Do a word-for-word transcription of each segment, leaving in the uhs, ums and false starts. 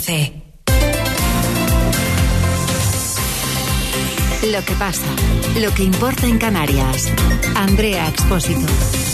C. Lo que pasa, lo que importa en Canarias. Andrea Expósito.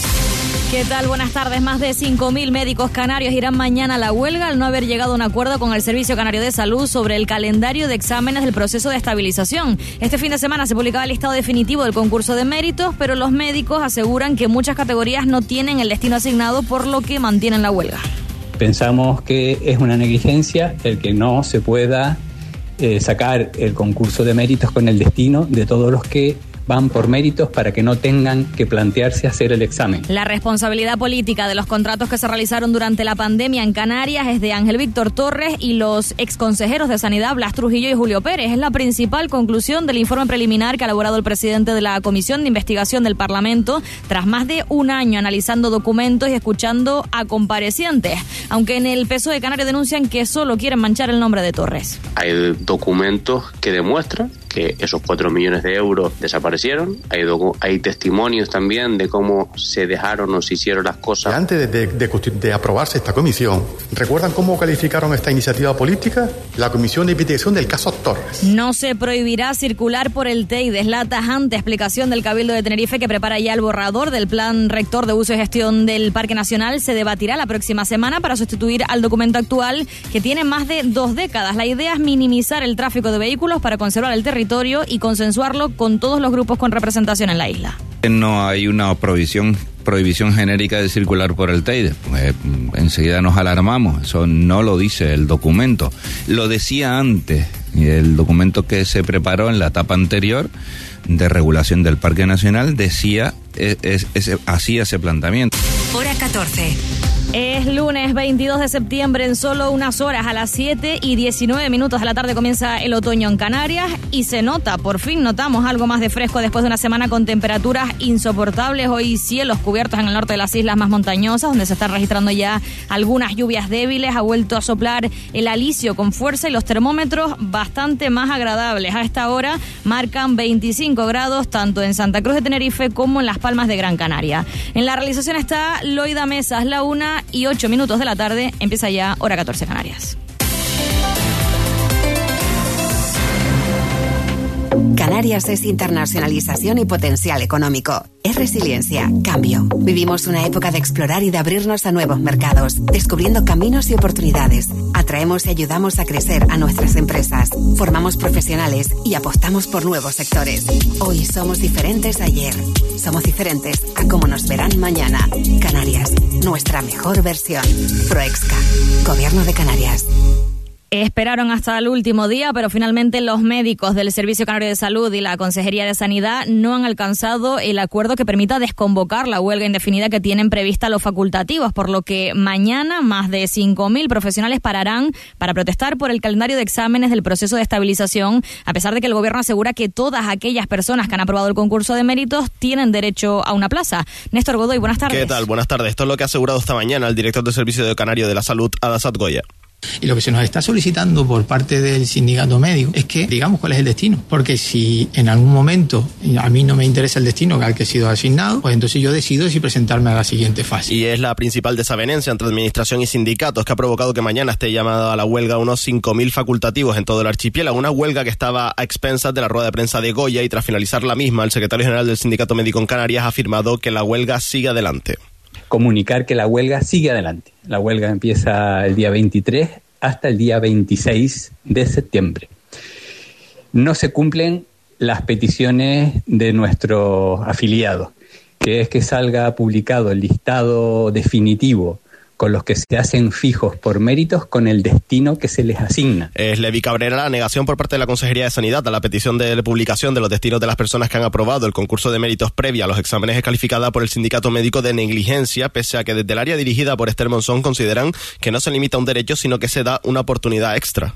¿Qué tal? Buenas tardes. Más de cinco mil médicos canarios irán mañana a la huelga al no haber llegado a un acuerdo con el Servicio Canario de Salud sobre el calendario de exámenes del proceso de estabilización. Este fin de semana se publicaba el listado definitivo del concurso de méritos, pero los médicos aseguran que muchas categorías no tienen el destino asignado, por lo que mantienen la huelga. Pensamos que es una negligencia el que no se pueda eh, sacar el concurso de méritos con el destino de todos los que van por méritos para que no tengan que plantearse hacer el examen. La responsabilidad política de los contratos que se realizaron durante la pandemia en Canarias es de Ángel Víctor Torres y los exconsejeros de Sanidad Blas Trujillo y Julio Pérez. Es la principal conclusión del informe preliminar que ha elaborado el presidente de la Comisión de Investigación del Parlamento tras más de un año analizando documentos y escuchando a comparecientes, aunque en el P S O E de Canarias denuncian que solo quieren manchar el nombre de Torres. Hay documentos que demuestran que esos cuatro millones de euros desaparecieron. Hay, docu- hay testimonios también de cómo se dejaron o se hicieron las cosas. Antes de, de, de, de aprobarse esta comisión, ¿recuerdan cómo calificaron esta iniciativa política? La Comisión de Investigación del caso Torres. No se prohibirá circular por el Teide. Es la tajante explicación del Cabildo de Tenerife, que prepara ya el borrador del Plan Rector de Uso y Gestión del Parque Nacional. Se debatirá la próxima semana para sustituir al documento actual, que tiene más de dos décadas. La idea es minimizar el tráfico de vehículos para conservar el territorio y consensuarlo con todos los grupos con representación en la isla. No hay una prohibición prohibición genérica de circular por el Teide. Pues, enseguida nos alarmamos, eso no lo dice el documento. Lo decía antes, el documento que se preparó en la etapa anterior de regulación del Parque Nacional decía, es, es, es, hacía ese planteamiento. Hora catorce. Es lunes veintidós de septiembre, en solo unas horas, a las siete y diecinueve minutos de la tarde comienza el otoño en Canarias y se nota, por fin notamos algo más de fresco después de una semana con temperaturas insoportables. Hoy cielos cubiertos en el norte de las islas más montañosas, donde se están registrando ya algunas lluvias débiles. Ha vuelto a soplar el alisio con fuerza y los termómetros bastante más agradables. A esta hora marcan veinticinco grados tanto en Santa Cruz de Tenerife como en Las Palmas de Gran Canaria. En la realización está Loida Mesas. La una y ocho minutos de la tarde, empieza ya Hora catorce Canarias. Canarias es internacionalización y potencial económico. Es resiliencia, cambio. Vivimos una época de explorar y de abrirnos a nuevos mercados, descubriendo caminos y oportunidades. Atraemos y ayudamos a crecer a nuestras empresas. Formamos profesionales y apostamos por nuevos sectores. Hoy somos diferentes a ayer. Somos diferentes a cómo nos verán mañana. Canarias, nuestra mejor versión. Proexca, Gobierno de Canarias. Esperaron hasta el último día, pero finalmente los médicos del Servicio Canario de Salud y la Consejería de Sanidad no han alcanzado el acuerdo que permita desconvocar la huelga indefinida que tienen prevista los facultativos, por lo que mañana más de cinco mil profesionales pararán para protestar por el calendario de exámenes del proceso de estabilización, a pesar de que el gobierno asegura que todas aquellas personas que han aprobado el concurso de méritos tienen derecho a una plaza. Néstor Godoy, buenas tardes. ¿Qué tal? Buenas tardes. Esto es lo que ha asegurado esta mañana el director del Servicio de Canario de la Salud, Adasat Goya. Y lo que se nos está solicitando por parte del sindicato médico es que digamos cuál es el destino, porque si en algún momento a mí no me interesa el destino al que he sido asignado, pues entonces yo decido si presentarme a la siguiente fase. Y es la principal desavenencia entre administración y sindicatos que ha provocado que mañana esté llamada a la huelga unos cinco mil facultativos en todo el archipiélago, una huelga que estaba a expensas de la rueda de prensa de Goya, y tras finalizar la misma, el secretario general del Sindicato Médico en Canarias ha afirmado que la huelga sigue adelante. Comunicar que la huelga sigue adelante. La huelga empieza el día veintitrés hasta el día veintiséis de septiembre. No se cumplen las peticiones de nuestros afiliados, que es que salga publicado el listado definitivo con los que se hacen fijos por méritos con el destino que se les asigna. Es Levi Cabrera la negación por parte de la Consejería de Sanidad a la petición de publicación de los destinos de las personas que han aprobado el concurso de méritos previa a los exámenes, es calificada por el Sindicato Médico de negligencia, pese a que desde el área dirigida por Esther Monzón consideran que no se limita a un derecho, sino que se da una oportunidad extra.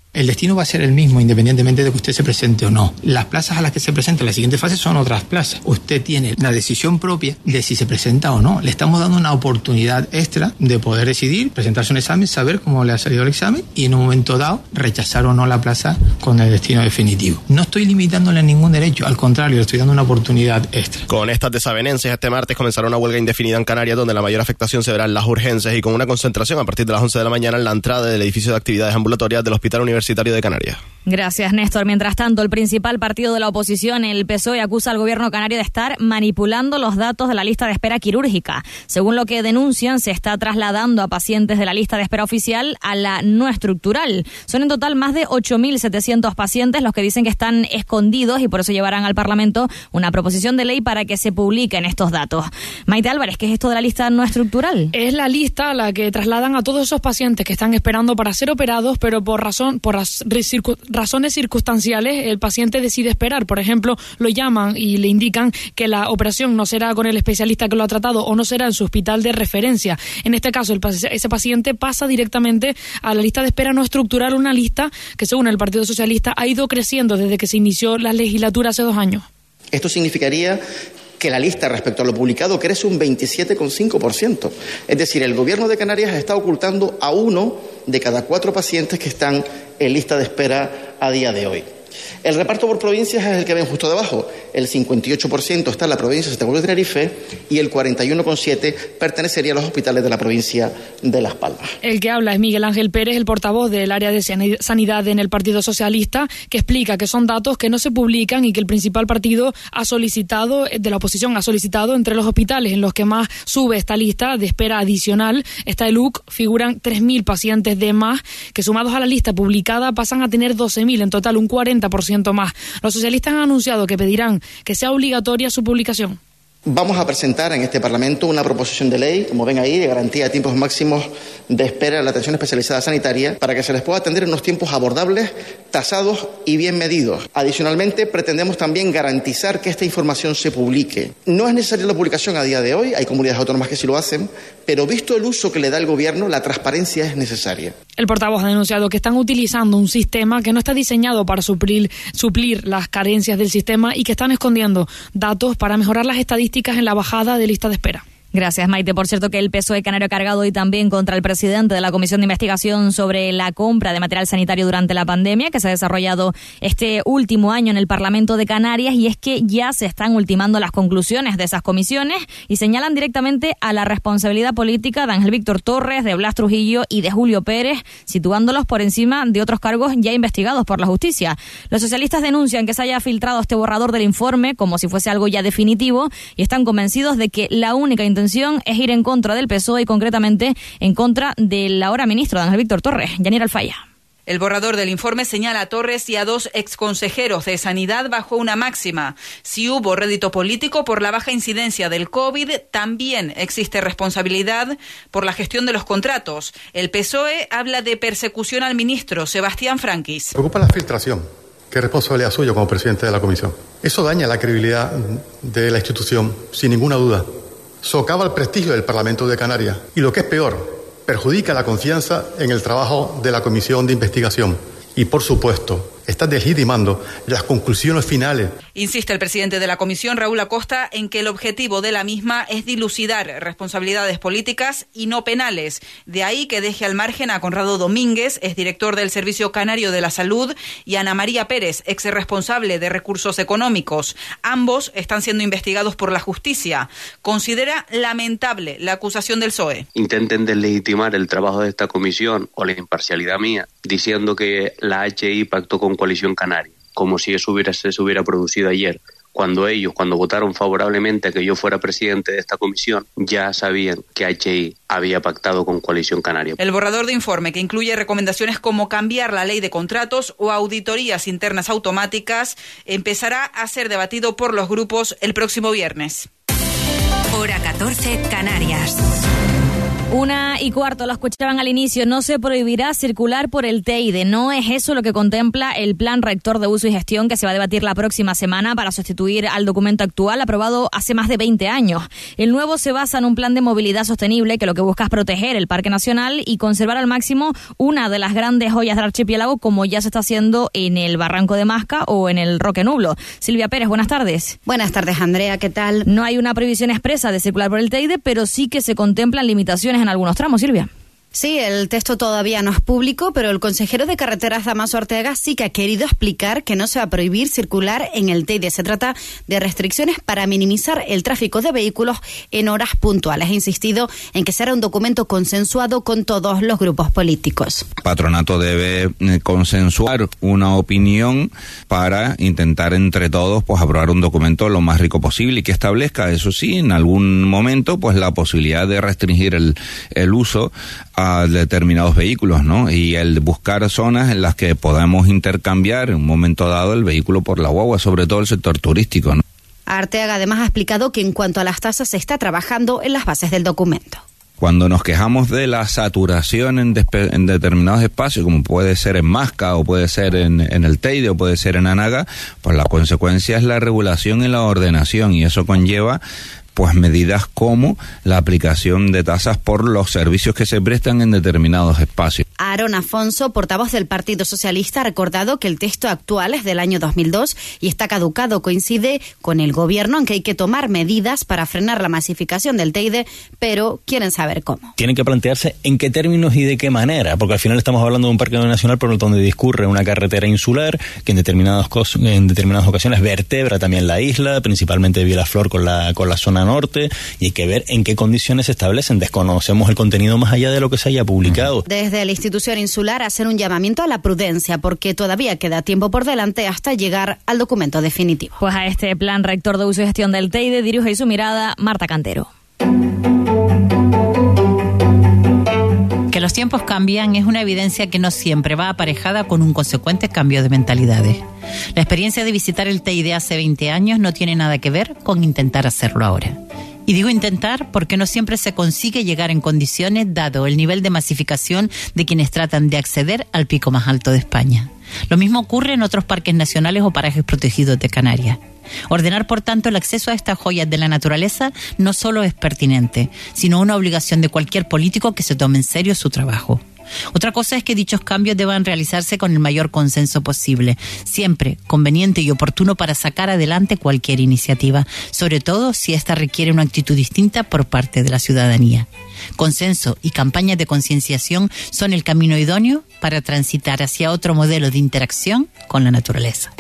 El destino va a ser el mismo independientemente de que usted se presente o no. Las plazas a las que se presenta en la siguiente fase son otras plazas. Usted tiene la decisión propia de si se presenta o no. Le estamos dando una oportunidad extra de poder decidir, presentarse un examen, saber cómo le ha salido el examen y en un momento dado rechazar o no la plaza con el destino definitivo. No estoy limitándole ningún derecho, al contrario, le estoy dando una oportunidad extra. Con estas desavenencias, este martes comenzará una huelga indefinida en Canarias donde la mayor afectación se verá en las urgencias y con una concentración a partir de las once de la mañana en la entrada del edificio de actividades ambulatorias del Hospital Universitario de Canarias. Gracias, Néstor. Mientras tanto, el principal partido de la oposición, el P S O E, acusa al gobierno canario de estar manipulando los datos de la lista de espera quirúrgica. Según lo que denuncian, se está trasladando a pacientes de la lista de espera oficial a la no estructural. Son en total más de ocho mil setecientos pacientes los que dicen que están escondidos y por eso llevarán al Parlamento una proposición de ley para que se publiquen estos datos. Maite Álvarez, ¿qué es esto de la lista no estructural? Es la lista a la que trasladan a todos esos pacientes que están esperando para ser operados, pero por razón, por ras, circu, razones circunstanciales el paciente decide esperar. Por ejemplo, lo llaman y le indican que la operación no será con el especialista que lo ha tratado o no será en su hospital de referencia. En este caso, el, ese paciente pasa directamente a la lista de espera no estructural, una lista que según el Partido Socialista ha ido creciendo desde que se inició la legislatura hace dos años. Esto significaría que la lista respecto a lo publicado crece un veintisiete coma cinco por ciento. Es decir, el Gobierno de Canarias está ocultando a uno de cada cuatro pacientes que están en lista de espera a día de hoy. El reparto por provincias es el que ven justo debajo. El cincuenta y ocho por ciento está en la provincia de Santa Cruz de Tenerife y el cuarenta y uno coma siete por ciento pertenecería a los hospitales de la provincia de Las Palmas. El que habla es Miguel Ángel Pérez, el portavoz del área de sanidad en el Partido Socialista, que explica que son datos que no se publican y que el principal partido ha solicitado, de la oposición ha solicitado entre los hospitales en los que más sube esta lista de espera adicional. Está el U C, figuran tres mil pacientes de más, que sumados a la lista publicada pasan a tener doce mil, en total un cuarenta por ciento más. Los socialistas han anunciado que pedirán que sea obligatoria su publicación. Vamos a presentar en este Parlamento una proposición de ley, como ven ahí, de garantía de tiempos máximos de espera en la atención especializada sanitaria para que se les pueda atender en unos tiempos abordables, tasados y bien medidos. Adicionalmente, pretendemos también garantizar que esta información se publique. No es necesaria la publicación a día de hoy, hay comunidades autónomas que sí lo hacen, pero visto el uso que le da el Gobierno, la transparencia es necesaria. El portavoz ha denunciado que están utilizando un sistema que no está diseñado para suplir, suplir las carencias del sistema y que están escondiendo datos para mejorar las estadísticas en la bajada de lista de espera. Gracias, Maite. Por cierto, que el P S O E canario ha cargado hoy también contra el presidente de la Comisión de Investigación sobre la compra de material sanitario durante la pandemia que se ha desarrollado este último año en el Parlamento de Canarias, y es que ya se están ultimando las conclusiones de esas comisiones y señalan directamente a la responsabilidad política de Ángel Víctor Torres, de Blas Trujillo y de Julio Pérez, situándolos por encima de otros cargos ya investigados por la justicia. Los socialistas denuncian que se haya filtrado este borrador del informe como si fuese algo ya definitivo y están convencidos de que la única intención es ir en contra del P S O E y concretamente en contra del ahora ministro Ángel Víctor Torres, Yanira Alfaya. El borrador del informe señala a Torres y a dos exconsejeros de Sanidad bajo una máxima. Si hubo rédito político por la baja incidencia del COVID, también existe responsabilidad por la gestión de los contratos. El P S O E habla de persecución al ministro Sebastián Franquis. Preocupa la filtración, que es responsabilidad suya como presidente de la comisión. Eso daña la credibilidad de la institución, sin ninguna duda. Socava el prestigio del Parlamento de Canarias y, lo que es peor, perjudica la confianza en el trabajo de la Comisión de Investigación. Y, por supuesto, está deslegitimando las conclusiones finales. Insiste el presidente de la comisión, Raúl Acosta, en que el objetivo de la misma es dilucidar responsabilidades políticas y no penales. De ahí que deje al margen a Conrado Domínguez, exdirector del Servicio Canario de la Salud, y a Ana María Pérez, ex responsable de Recursos Económicos. Ambos están siendo investigados por la justicia. Considera lamentable la acusación del P S O E. Intenten deslegitimar el trabajo de esta comisión o la imparcialidad mía, diciendo que la H I pactó con Coalición Canaria, como si eso hubiera, se hubiera producido ayer, cuando ellos, cuando votaron favorablemente a que yo fuera presidente de esta comisión, ya sabían que H I había pactado con Coalición Canaria. El borrador de informe, que incluye recomendaciones como cambiar la ley de contratos o auditorías internas automáticas, empezará a ser debatido por los grupos el próximo viernes. Hora catorce, Canarias. Una y cuarto, lo escuchaban al inicio, no se prohibirá circular por el Teide. No es eso lo que contempla el Plan Rector de Uso y Gestión que se va a debatir la próxima semana para sustituir al documento actual aprobado hace más de veinte años. El nuevo se basa en un plan de movilidad sostenible que lo que busca es proteger el Parque Nacional y conservar al máximo una de las grandes joyas del archipiélago, como ya se está haciendo en el Barranco de Masca o en el Roque Nublo. Silvia Pérez, buenas tardes. Buenas tardes, Andrea, ¿qué tal? No hay una prohibición expresa de circular por el Teide, pero sí que se contemplan limitaciones en algunos tramos, Silvia. Sí, el texto todavía no es público, pero el consejero de Carreteras, Damaso Ortega, sí que ha querido explicar que no se va a prohibir circular en el Teide. Se trata de restricciones para minimizar el tráfico de vehículos en horas puntuales. Ha insistido en que será un documento consensuado con todos los grupos políticos. El patronato debe consensuar una opinión para intentar entre todos pues aprobar un documento lo más rico posible y que establezca, eso sí, en algún momento pues la posibilidad de restringir el, el uso a determinados vehículos, ¿no? Y el buscar zonas en las que podamos intercambiar en un momento dado el vehículo por la guagua, sobre todo el sector turístico, ¿no? Arteaga además ha explicado que en cuanto a las tasas se está trabajando en las bases del documento. Cuando nos quejamos de la saturación en, despe- en determinados espacios, como puede ser en Masca o puede ser en, en el Teide o puede ser en Anaga, pues la consecuencia es la regulación y la ordenación, y eso conlleva pues medidas como la aplicación de tasas por los servicios que se prestan en determinados espacios. Aarón Afonso, portavoz del Partido Socialista, ha recordado que el texto actual es del año dos mil dos y está caducado. Coincide con el Gobierno en que hay que tomar medidas para frenar la masificación del Teide, pero quieren saber cómo. Tienen que plantearse en qué términos y de qué manera, porque al final estamos hablando de un parque nacional por donde discurre una carretera insular que en determinadas, cos- en determinadas ocasiones vertebra también la isla, principalmente Vilaflor con la, con la zona norte, y hay que ver en qué condiciones se establecen. Desconocemos el contenido más allá de lo que se haya publicado. Desde la institución insular hacer un llamamiento a la prudencia, porque todavía queda tiempo por delante hasta llegar al documento definitivo. Pues a este Plan Rector de Uso y Gestión del Teide dirige su mirada Marta Cantero. Que los tiempos cambian es una evidencia que no siempre va aparejada con un consecuente cambio de mentalidades. La experiencia de visitar el Teide hace veinte años no tiene nada que ver con intentar hacerlo ahora. Y digo intentar porque no siempre se consigue llegar en condiciones dado el nivel de masificación de quienes tratan de acceder al pico más alto de España. Lo mismo ocurre en otros parques nacionales o parajes protegidos de Canarias. Ordenar, por tanto, el acceso a estas joyas de la naturaleza no solo es pertinente, sino una obligación de cualquier político que se tome en serio su trabajo. Otra cosa es que dichos cambios deban realizarse con el mayor consenso posible, siempre conveniente y oportuno para sacar adelante cualquier iniciativa, sobre todo si ésta requiere una actitud distinta por parte de la ciudadanía. Consenso y campañas de concienciación son el camino idóneo para transitar hacia otro modelo de interacción con la naturaleza.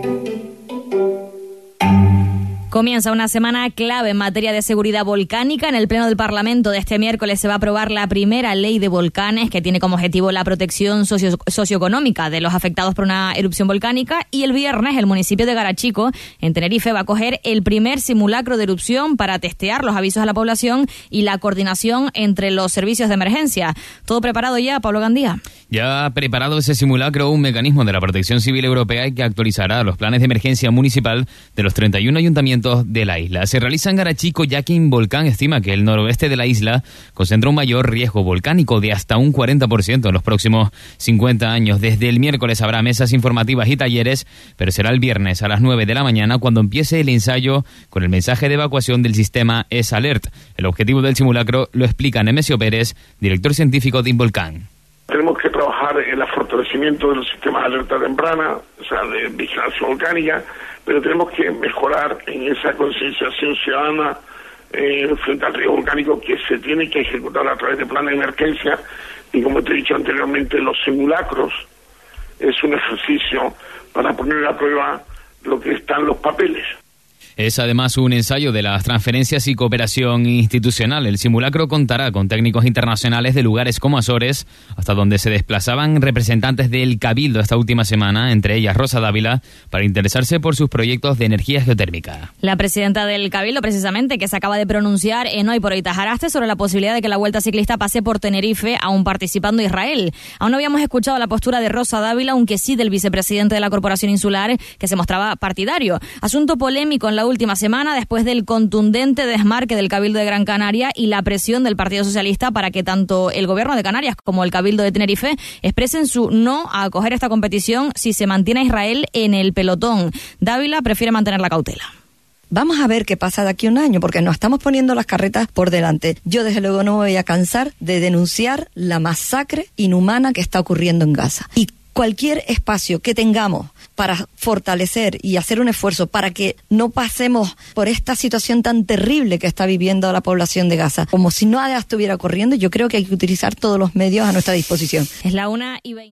Comienza una semana clave en materia de seguridad volcánica. En el Pleno del Parlamento de este miércoles se va a aprobar la primera ley de volcanes que tiene como objetivo la protección socio- socioeconómica de los afectados por una erupción volcánica. Y el viernes el municipio de Garachico, en Tenerife, va a acoger el primer simulacro de erupción para testear los avisos a la población y la coordinación entre los servicios de emergencia. ¿Todo preparado ya, Pablo Gandía? Ya ha preparado ese simulacro un mecanismo de la Protección Civil Europea que actualizará los planes de emergencia municipal de los treinta y uno ayuntamientos de la isla. Se realiza en Garachico ya que Involcán estima que el noroeste de la isla concentra un mayor riesgo volcánico de hasta un cuarenta por ciento en los próximos cincuenta años. Desde el miércoles habrá mesas informativas y talleres, pero será el viernes a las nueve de la mañana cuando empiece el ensayo con el mensaje de evacuación del sistema S-Alert. El objetivo del simulacro lo explica Nemesio Pérez, director científico de Involcán. Tenemos que trabajar en el fortalecimiento de los sistemas de alerta temprana, o sea, de vigilancia volcánica, pero tenemos que mejorar en esa concienciación ciudadana eh, frente al riesgo volcánico que se tiene que ejecutar a través de planes de emergencia. Y como te he dicho anteriormente, los simulacros es un ejercicio para poner a prueba lo que están los papeles. Es además un ensayo de las transferencias y cooperación institucional. El simulacro contará con técnicos internacionales de lugares como Azores, hasta donde se desplazaban representantes del Cabildo esta última semana, entre ellas Rosa Dávila, para interesarse por sus proyectos de energía geotérmica. La presidenta del Cabildo, precisamente, que se acaba de pronunciar en Hoy por Hoy Tajaraste sobre la posibilidad de que la Vuelta Ciclista pase por Tenerife, aún participando Israel. Aún no habíamos escuchado la postura de Rosa Dávila, aunque sí del vicepresidente de la Corporación Insular, que se mostraba partidario. Asunto polémico en la la última semana después del contundente desmarque del Cabildo de Gran Canaria y la presión del Partido Socialista para que tanto el Gobierno de Canarias como el Cabildo de Tenerife expresen su no a acoger esta competición si se mantiene a Israel en el pelotón. Dávila prefiere mantener la cautela. Vamos a ver qué pasa de aquí a un año, porque nos estamos poniendo las carretas por delante. Yo, desde luego, no me voy a cansar de denunciar la masacre inhumana que está ocurriendo en Gaza. Y cualquier espacio que tengamos para fortalecer y hacer un esfuerzo para que no pasemos por esta situación tan terrible que está viviendo la población de Gaza, como si nada estuviera ocurriendo, yo creo que hay que utilizar todos los medios a nuestra disposición. Es la una y veinte.